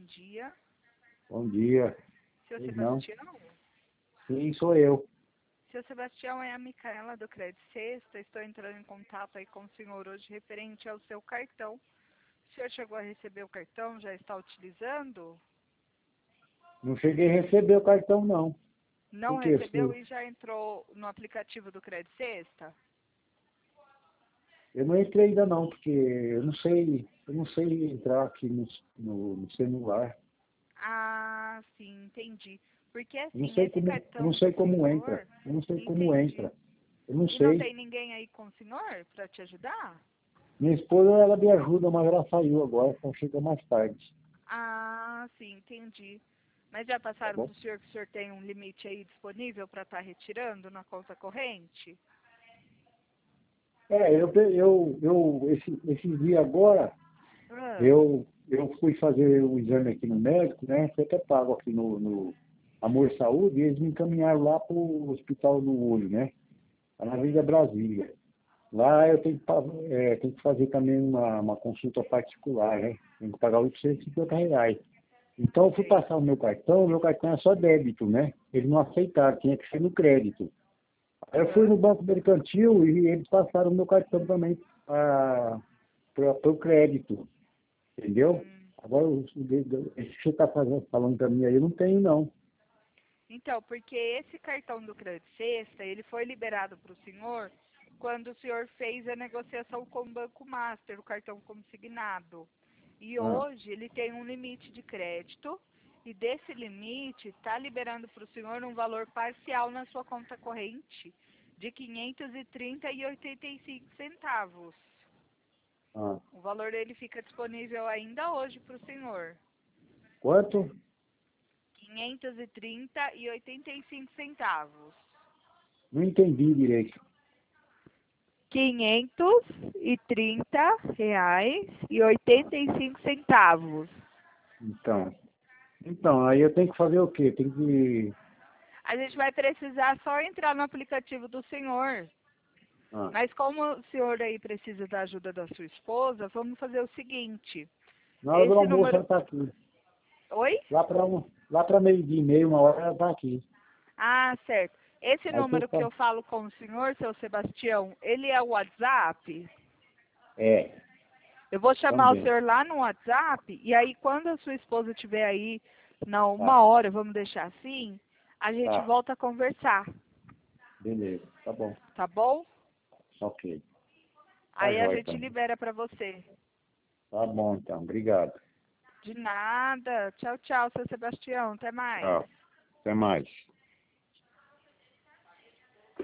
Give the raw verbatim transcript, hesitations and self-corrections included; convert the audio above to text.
dia. Bom dia. Seu Pois não. Sebastião? Sim, sou eu. Seu Sebastião, é a Micaela do Crédito Sexta. Estou entrando em contato aí com o senhor hoje referente ao seu cartão. O senhor chegou a receber o cartão? Já está utilizando? Não cheguei a receber o cartão, não. Não Por quê? recebeu e já entrou no aplicativo do Crédito Sexta? Eu não entrei ainda não, porque eu não sei, eu não sei entrar aqui no, no, no celular. Ah, sim, entendi. Porque Eu não assim, sei esse como, eu não cartão sei do como entra. senhor, Eu não sei como entendi. entra. Eu não E não sei. tem ninguém aí com o senhor para te ajudar? Minha esposa, ela me ajuda, mas ela saiu agora, então chega mais tarde. Ah, sim, entendi. Mas já Tá passaram bom? para o senhor que o senhor tem um limite aí disponível para estar retirando na conta corrente? É, eu, eu, eu esse, esse dia agora, Ah, eu, eu fui fazer o exame aqui no médico, né? Foi até pago aqui no, no Amor Saúde, e eles me encaminharam lá para o Hospital do Olho, né? Lá na Avenida Brasília. Lá eu tenho que, pa- é, tenho que fazer também uma, uma consulta particular, né? Tenho que pagar oitocentos e cinquenta reais. Então eu fui sei. passar o meu cartão, o meu cartão é só débito, né? Eles não aceitaram, tinha que ser no crédito. Aí eu fui Aham. no Banco Mercantil e eles passaram o meu cartão também para o crédito, entendeu? Hum. Agora, o- o- esse que você está falando para mim aí, eu não tenho, não. Então, porque esse cartão do Crédito Sexta, ele foi liberado para o senhor quando o senhor fez a negociação com o Banco Master, o cartão consignado. E Ah, hoje ele tem um limite de crédito e desse limite está liberando para o senhor um valor parcial na sua conta corrente de quinhentos e trinta e oitenta e cinco centavos. ah. O valor ele fica disponível ainda hoje para o senhor. Quanto? quinhentos e trinta e oitenta e cinco centavos. Não entendi direito. quinhentos e trinta reais e oitenta e cinco centavos. Então, então, aí eu tenho que fazer o quê? Tem que... A gente vai precisar só entrar no aplicativo do senhor. Ah, Mas como o senhor aí precisa da ajuda da sua esposa, vamos fazer o seguinte. na hora do Esse almoço número... ela está aqui. Oi? Lá para lá para meio-dia e meio, uma hora ela está aqui. Ah, certo. Esse Aí você número que tá... eu falo com o senhor, seu Sebastião, ele é o WhatsApp? É, Eu vou chamar o também. senhor lá no WhatsApp e aí quando a sua esposa estiver aí, não, uma Tá, hora, vamos deixar assim, a gente tá. volta a conversar, Beleza, tá bom. tá bom? Ok. Tá Aí a jóia, gente então. libera para você. Tá bom, então. Obrigado. De nada. Tchau, tchau, seu Sebastião. Até mais. Tchau. Até mais.